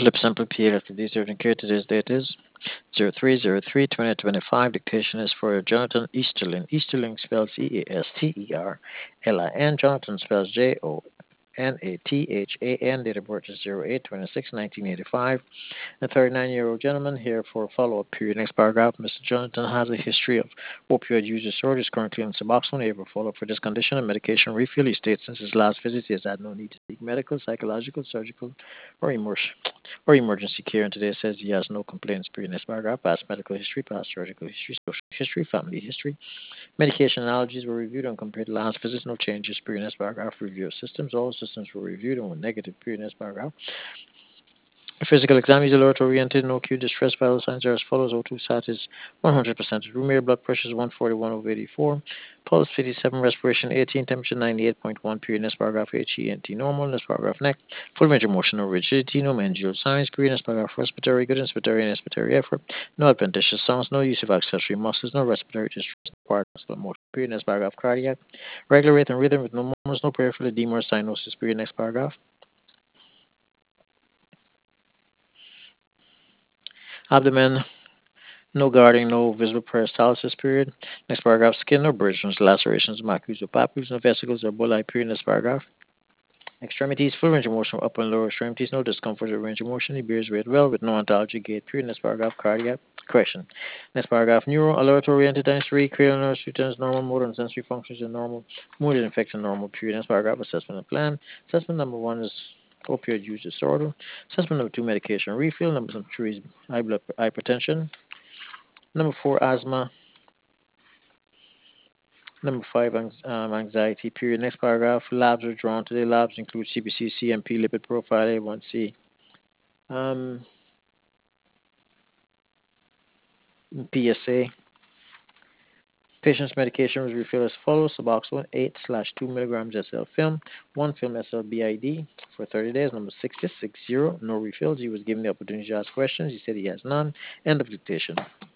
Philip Simple PLC Research Care. Today's date is 03/03/2025. Dictation is for Jonathan Easterlin. Easterlin spells Easterlin. Jonathan spells JONATHAN. Date of birth is 08/26/1985. A 39-year-old gentleman here for a follow-up period. Next paragraph. Mr. Jonathan has a history of opioid use disorder. Is currently on Suboxone. Able to follow up for this condition and medication refill. He states since his last visit he has had no need to seek medical, psychological, surgical, or emergency care. And today says he has no complaints. Period. Next paragraph. Past medical history, past surgical history, social history, family history. Medication allergies were reviewed and compared to last visit. No changes. Period. Next paragraph. Review of systems. All systems were reviewed and were negative. Period. Next paragraph. Physical exam is alert oriented, no acute distress. Vital signs are as follows: O2 sat is 100%. Room air blood pressure is 141/84. Pulse 57, respiration 18, temperature 98.1. Period. Next paragraph. HENT normal. Next paragraph. Neck. Full range of motion, no rigidity, no meningeal signs. Period. Next paragraph. Respiratory good, inspiratory and expiratory effort. No adventitious sounds, no use of accessory muscles, no respiratory distress, no partial motion. Period. Next paragraph. Cardiac. Regular rate and rhythm with no murmurs, no peripheral edema or cyanosis. Period. Next paragraph. Abdomen. No guarding, no visible peristalsis. Period. Next paragraph. Skin, no abrasions, lacerations, macules, or papules, no vesicles or bullae. Period. Next paragraph. Extremities, full range of motion from upper and lower extremities, no discomfort or range of motion. He bears weight well with no ontology gait. Period. Next paragraph. Cardiac. Correction. Next paragraph. Neuro, alert oriented dentistry, cranial nerves, returns normal, motor and sensory functions are normal, mood and infection normal. Period. Next paragraph. Assessment and plan. Assessment number one is opioid use disorder. Assessment number two, medication refill. Number three is hypertension. Number four, asthma. Number five, anxiety. Period. Next paragraph. Labs are drawn today. Labs include CBC, CMP, lipid profile, A1C, PSA. Patient's medication was refilled as follows: Suboxone 8/2 milligrams SL film, 1 film SL BID for 30 days. Number 6060. No refills. He was given the opportunity to ask questions. He said he has none. End of dictation.